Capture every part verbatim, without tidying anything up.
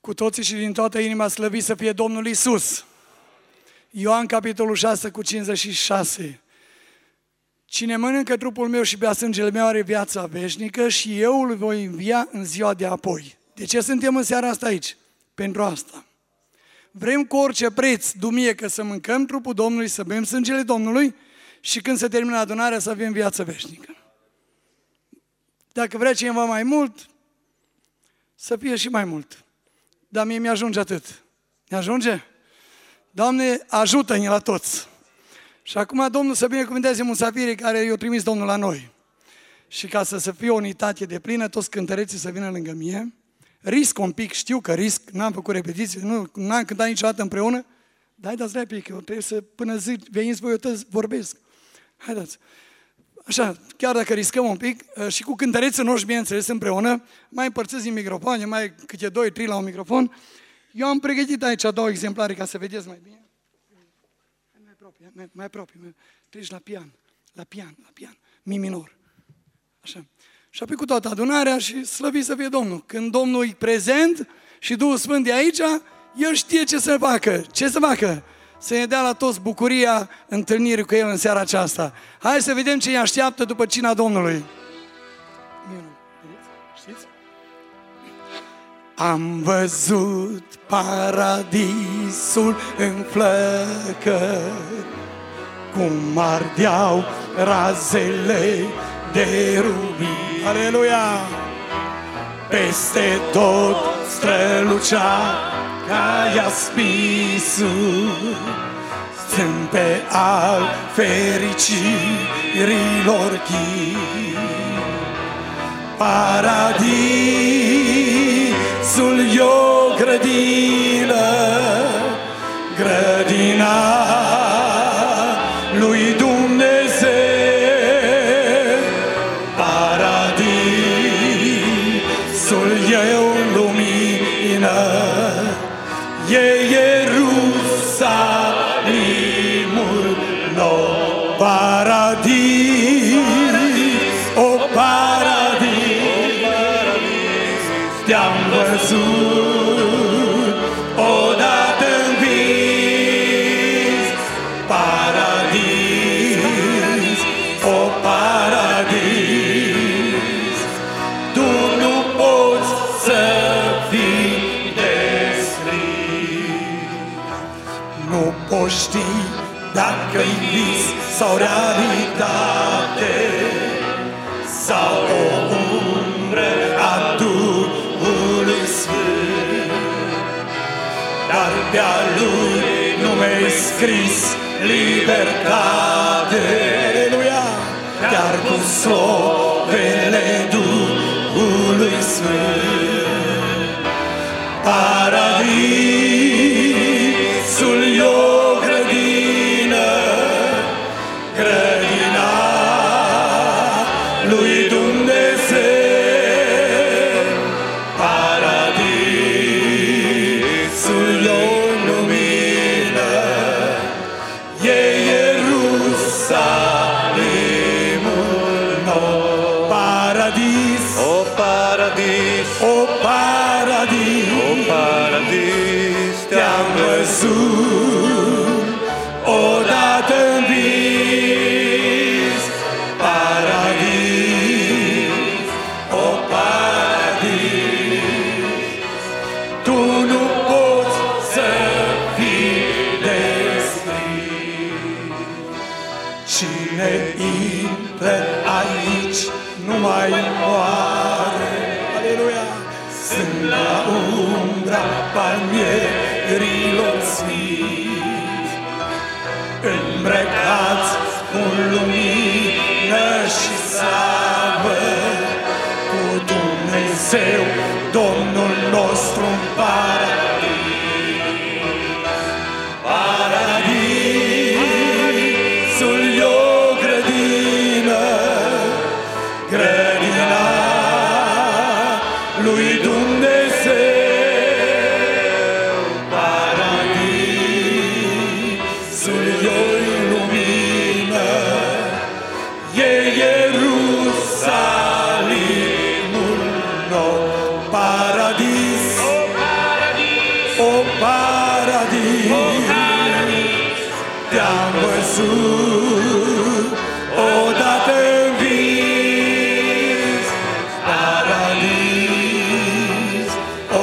Cu toții și din toată inima slăvit să fie Domnul Iisus. Ioan, capitolul șase, cu cincizeci și șase. Cine mănâncă trupul meu și bea sângele meu are viața veșnică și eu îl voi învia în ziua de apoi. De ce suntem în seara asta aici? Pentru asta. Vrem cu orice preț, duminică, să mâncăm trupul Domnului, să bem sângele Domnului și când se termină adunarea să avem viață veșnică. Dacă vrea cineva mai mult, să fie și mai mult. Dar mie mi-ajunge atât. Mi-ajunge? Doamne, ajută-ne la toți. Și acum Domnul să binecuvânteze musafirii care i-au trimis Domnul la noi. Și ca să, să fie o unitate de plină, toți cântăreții să vină lângă mine. Risc un pic, știu că risc, n-am făcut repetiții, nu, n-am cântat niciodată împreună. Dar dați repic, eu trebuie să, până zic, veniți voi, eu tăți, vorbesc. Haideți. Așa, chiar dacă riscăm un pic, și cu cântăreții noștri, bineînțeles, împreună, mai împărțiți în microfoane, mai câte doi, trei la un microfon. Eu am pregătit aici două exemplare ca să vedeți mai bine. Mai aproape, mai, mai aproape. Mai, treci la pian, la pian, la pian, mi minor. Așa. Și apoi cu toată adunarea și slăvit să fie Domnul. Când Domnul e prezent și Duhul Sfânt de aici, El știe ce să facă. Ce să facă? Să ne dea la toți bucuria întâlnirii cu El în seara aceasta. Hai să vedem ce ne așteaptă după cina Domnului. Știți? Am văzut paradisul în flăcări, cum ardeau razele de rubin. Aleluia! Peste tot strălucea ca iaspisul, stând pe al fericirilor chii. Paradisul e o grădină, grădina lui Dumnezeu. Paradisul e o lumină, e Ierusalimul nou. Paradis, o paradis, te-am văzut odată-n vis. Paradis, o paradis, tu nu poți să fii descris. Nu poți ști dacă-i vis sau realitate, sau o umbră a Duhului Sfânt, dar pe-a Lui nume-i scris libertate. Aleluia! Dar cu slovele Duhului Sfânt. Paradisul e o grădină, grădina lui Dumnezeu. Paradisul e o lumină, e Ierusalimul nou. Paradis, O paradis, o paradis, o paradis, te-am văzut odată-n vis. Paradis, o paradis, tu nu poți să fii descris. Cine intră aici nu mai moare. Aleluia! Sunt la umbra palmierilor sfinți, îmbrăcați cu lumină și slavă, cu Dumnezeu, Domnul nostru în paradis. Paradisul e o grădină, grădina lui Dumnezeu. Paradisul e o lumină, e Ierusalimul nou. Paradis, o paradis, te-am văzut odată în vis, paradis, o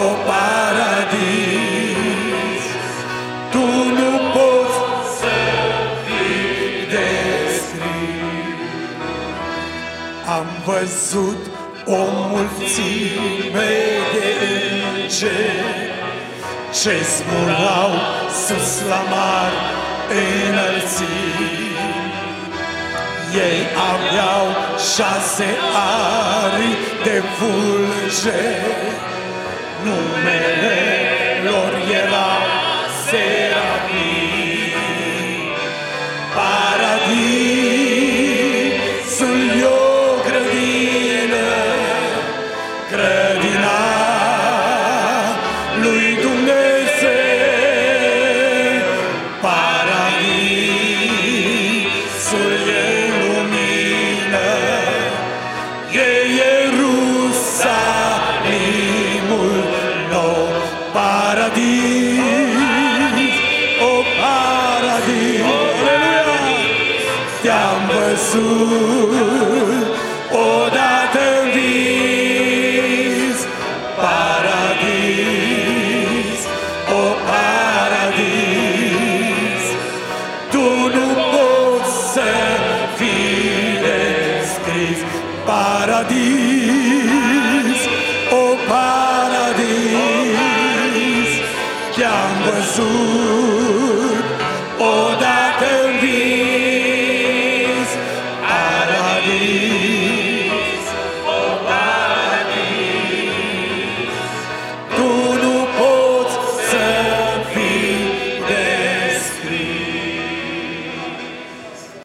paradis, tu nu poți să fii descris. Am văzut o mulțime de îngeri ce zburau sus la mari înălțimi. Ei aveau șase aripi de fulgeri, numele lor era Serafim. Paradisul e o grădină, grădina lui Dumnezeu. Paradisul e lumină, e Ierusalimul nou. Paradis, o paradis, aleluia, te-am văzut odată în vis. Paradis, o paradis, tu nu poți să fii descris. Paradis, o paradis, te-am văzut odată